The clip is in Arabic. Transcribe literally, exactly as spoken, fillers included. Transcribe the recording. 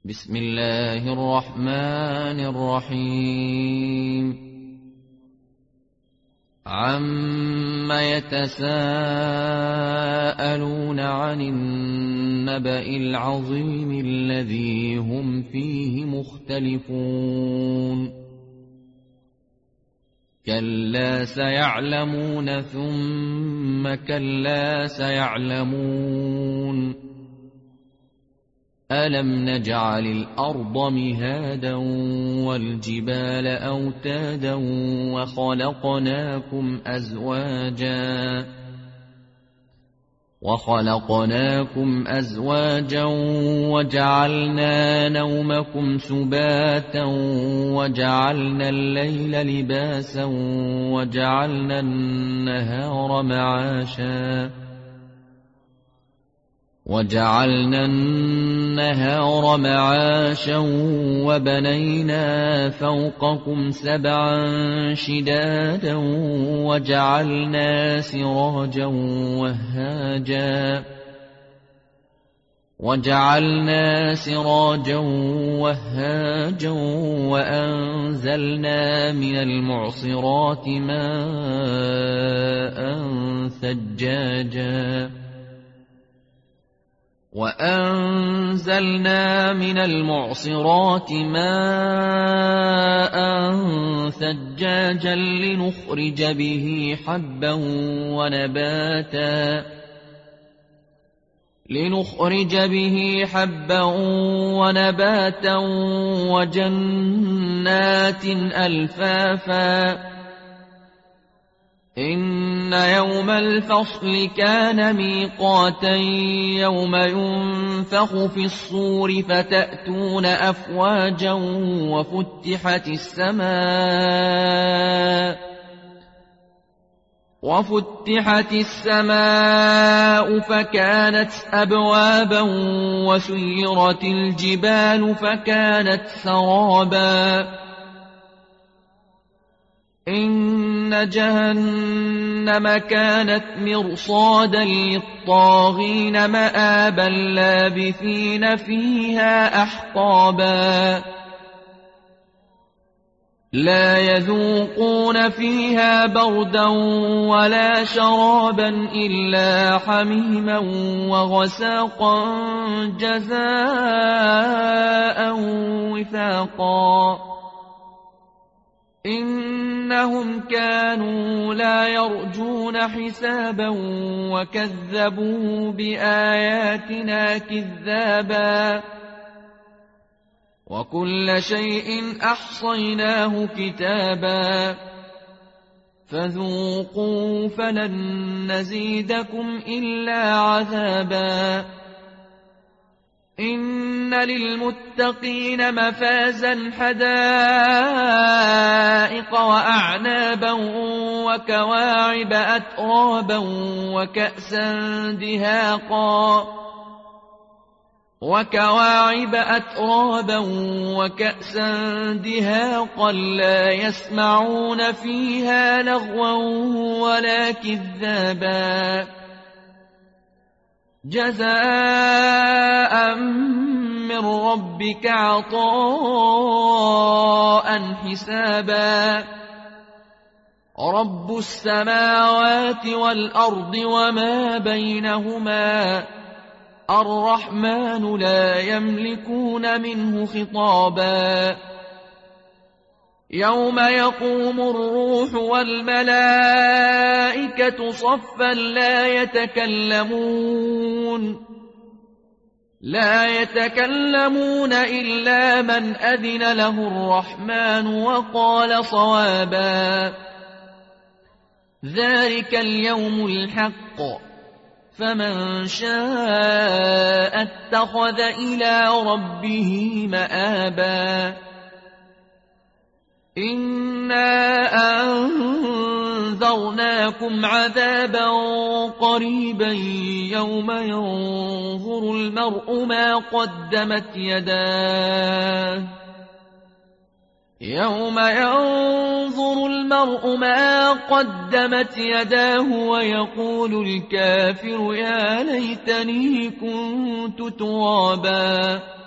بسم الله الرحمن الرحيم عَمَّ يَتَسَاءَلُونَ عَنِ النَّبَإِ الْعَظِيمِ الَّذِي هُمْ فِيهِ مُخْتَلِفُونَ كَلَّا سَيَعْلَمُونَ ثُمَّ كَلَّا سَيَعْلَمُونَ أَلَمْ نَجْعَلِ الْأَرْضَ مِهَادًا وَالْجِبَالَ أَوْتَادًا وَخَلَقْنَاكُمْ أَزْوَاجًا وَخَلَقْنَاكُمْ أَزْوَاجًا وَجَعَلْنَا نَوْمَكُمْ سُبَاتًا وَجَعَلْنَا اللَّيْلَ لِبَاسًا وَجَعَلْنَا النَّهَارَ مَعَاشًا وَجَعَلْنَا النَّهَارَ مَعَاشًا وَبَنَيْنَا فَوْقَكُمْ سَبْعًا شِدَادًا وَجَعَلْنَا سِرَاجًا وَهَّاجًا وَجَعَلْنَا سِرَاجًا وَهَّاجًا وَأَنزَلْنَا مِنَ الْمُعْصِرَاتِ مَاءً ثَجَّاجًا وَأَنزَلْنَا مِنَ الْمُعْصِرَاتِ مَاءً ثَجَّاجًا لِنُخْرِجَ بِهِ حَبًّا وَنَبَاتًا لِنُخْرِجَ بِهِ حَبًّا وَنَبَاتًا وَجَنَّاتٍ أَلْفَافًا إِنَّ يَوْمَ الْفَصْلِ كَانَ مِيقَاتًا يَوْمَ يُنفَخُ فِي الصُّورِ فَتَأْتُونَ أَفْوَاجًا وَفُتِحَتِ السَّمَاءُ وَفُتِحَتِ السَّمَاءُ فَكَانَتْ أَبْوَابًا وَسُيِّرَتِ الْجِبَالُ فَكَانَتْ سَرَابًا إِنَّ جَهَنَّمَ كَانَتْ مِرْصَادًا لِّلطَّاغِينَ مَآبًا لَّابِثِينَ فِيهَا أَحْقَابًا لَّا يَذُوقُونَ فِيهَا بَرْدًا وَلَا شَرَابًا إِلَّا حَمِيمًا وَغَسَّاقًا جَزَاءً وِفَاقًا إِنَّهُمْ كَانُوا لَا يَرْجُونَ حِسَابًا وَكَذَّبُوا بِآيَاتِنَا كِذَّابًا وَكُلَّ شَيْءٍ أَحْصَيْنَاهُ كِتَابًا فَذُوقُوا فَلَن نَّزِيدَكُمْ إِلَّا عَذَابًا إِنَّ لِلْمُتَّقِينَ مَفَازًا حَدَائِقَ وَأَعْنَابًا وَكَوَاعِبَ أَتْرَابًا وَكَأْسًا دِهَاقًا وَكَوَاعِبَ أَتْرَابًا وَكَأْسًا دِهَاقًا لَّا يَسْمَعُونَ فِيهَا لَغْوًا وَلَا كِذَّابًا جَزَاءً مِّن رَّبِّكَ عَطَاءً حِسَابًا رَّبُّ السَّمَاوَاتِ وَالْأَرْضِ وَمَا بَيْنَهُمَا الرَّحْمَٰنُ لَا يَمْلِكُونَ مِنْهُ خِطَابًا يَوْمَ يَقُومُ الرُّوحُ وَالْمَلَائِكَةُ صَفًّا لَّا يَتَكَلَّمُونَ لَا يَتَكَلَّمُونَ إِلَّا مَنْ أَذِنَ لَهُ الرَّحْمَٰنُ وَقَالَ صَوَابًا ذَلِكَ الْيَوْمُ الْحَقُّ فَمَن شَاءَ اتَّخَذَ إِلَىٰ رَبِّهِ مَآبًا إِنَّا أَنذَرْنَاكُمْ عَذَابًا قَرِيبًا يَوْمَ يَنظُرُ الْمَرْءُ مَا قَدَّمَتْ يَدَاهُ يَوْمَ يَنظُرُ الْمَرْءُ مَا قَدَّمَتْ يَدَاهُ وَيَقُولُ الْكَافِرُ يَا لَيْتَنِي كُنتُ تُرَابًا